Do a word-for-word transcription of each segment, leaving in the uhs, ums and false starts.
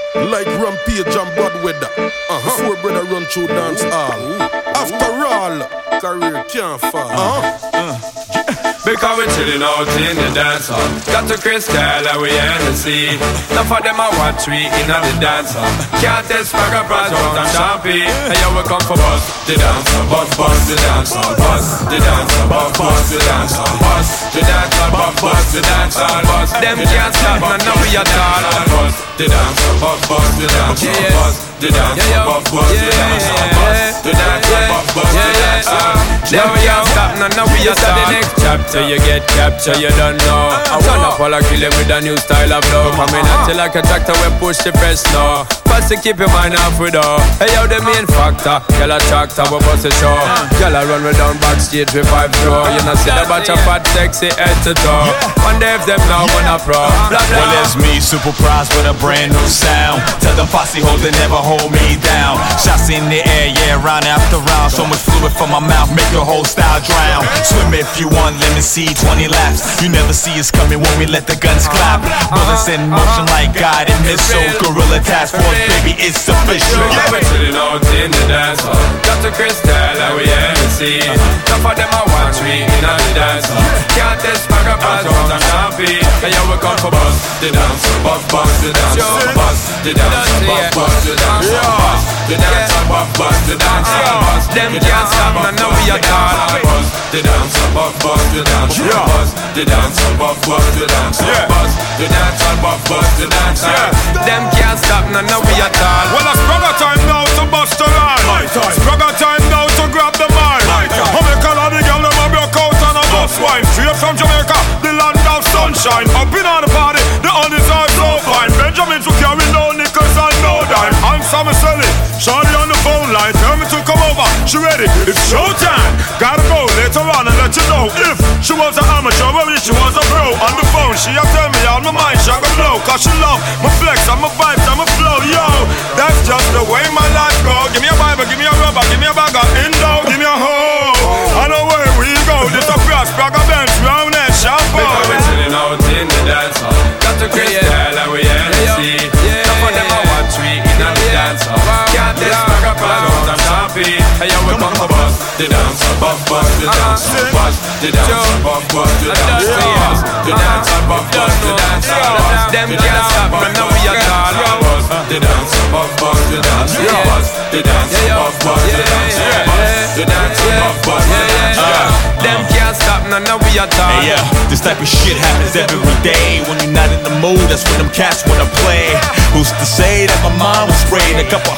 Like Rampage and Bad Weather. Uh-huh. Four brother run through dance hall. After all, career can't fall. Uh-huh. Uh. Because we chillin' out in the dance hall. Got to Crystal and we in the sea. Now for them I watch we in the dance hall. Can't test back up as out and champy. And you will come for bus the dance hall. Bus, bus the dance hall. Bus the dance hall. Bus, bus the dance hall. Bus the dance hall. Bus, bus the dance hall. Bus them can't stop man, now we at all. Bus the dance hall. Bus, bus the dance hall. Bus the dance hall. Bus, bus the dance hall. Bus the dance hall. Bus, bus the dance hall. Them can't stop now, now we at all. The next chapter you get capture, you don't know. I wanna pull a kill him with a new style of flow. Coming at you like a tractor when push the press now. Fast to keep your mind off with her. Hey yo, the main factor. Girl a tractor, we bust a show. Girl a run me down backstage with five throw. You know see the batch of fat sexy head to toe. Wonder if them now wanna pro. Blah, blah. Well it's me, Super Prize with a brand new sound. Tell them posse hoes they never hold me down. Shots in the air, yeah, round after round. So much fluid from my mouth, make your whole style drown. Swim if you want, let me see twenty laps. You never see us coming when we let the guns clap. Bullets in motion like God and missile. Gorilla task force, baby, it's official. Yeah, we're chillin' out in the dance hall. Got to Crystal and we in the sea. Some of them I watch we in the dance hall. Can't test back up as out and happy. And you will come for bus the dance hall. Bus, bus the dance hall. Bus the dance hall. Bus, bus the dance hall. Bus the dance hall. Bus, bus the dance hall. Bus them can't stop now, now we at all. Bus the dance hall. Bus, bus the dance hall. Bus the dance hall. Bus, bus the dance hall. Bus the dance hall. Bus, bus the dance hall. Them can't stop now, now we at all. Well, it's brother time now to bust the line. It's brother time now to grab the mic. How make a lot of girl them a broke out and a bus wine. Straight from Jamaica, the land of sunshine. Up in on the party, the honey's are so fine. Benjamin to carry no nickels and no dime. I'm Sammy Selly, Shawty on the phone line. Tell me to come over, she ready, it's showtime. Gotta go later on and let you know if she was an amateur or if she was a pro. On the phone, she a tell me on my mind, she a go blow. Cause she love my flex and my vibes and my flow. Yo, that's just the way my life go. Give me a Bible, give me a rubber, give me a bag of Indo, give me a hoe. And away we go, this a brass bag of bench, round and sharp. Because we're chillin' out in the dance hall. Got to Crystal and we in the sea. Some of them I watch we in the dance hall. Can't test back up and out and happy. And you will come for bus the dance hall. Bus, bus the dance hall. Bus the dance hall. Bus, bus the dance hall. Bus the dance hall. Bus, bus the dance hall. Them can't stop and now we at all. Bus the dance hall. Bus, bus the dance hall. Bus the dance hall. Bus, bus the dance hall. Bus the dance hall. Bus, bus the dance hall. Them can't stop now, now we at all. Hey, yeah, this type of shit happens every day. When you're not in the mood, that's when them cats wanna play. Who's to say that my mind was sprayed a couple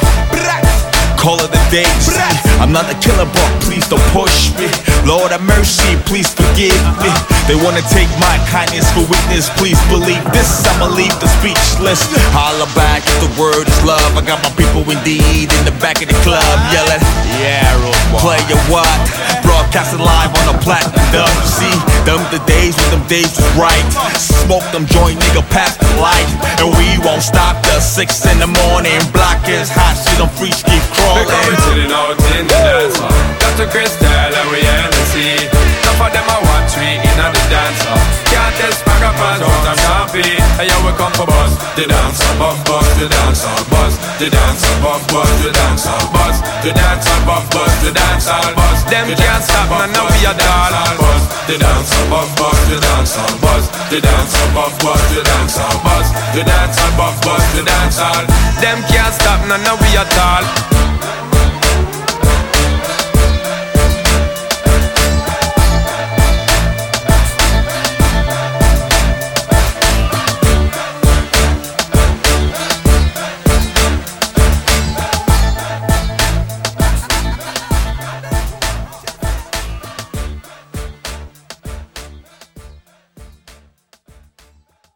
call it a day. I'm not a killer, but please don't push me. Lord have mercy, please forgive me. They wanna take my kindness for weakness. Please believe this, I'ma leave the speechless. Holla back if the word is love. I got my people indeed in the back of the club yelling, yeah, play your what? Broadcasting live on a platinum dub. See, them the days when them days was right. Smoke them joint, nigga, pass the light. And we won't stop till six in the morning. Block is hot, shit on free keep crawling. Because we're chillin' out in the dance hall. Got to Crystal and we in the sea. Some of them I watch we in the dance hall. Can't test back up and out and happy. And you will come for bus the dance hall. Bus, bus the dance hall. Bus the dance hall. Bus, bus the dance hall. Bus the dance hall. Bus, bus the dance hall. Bus them can't stop man, now we at all. Bus the dance hall. Bus, bus the dance hall. Bus the dance hall. Bus, bus the dance hall. Bus the dance hall. Bus, bus the dance hall. Them can't stop now, now we at all.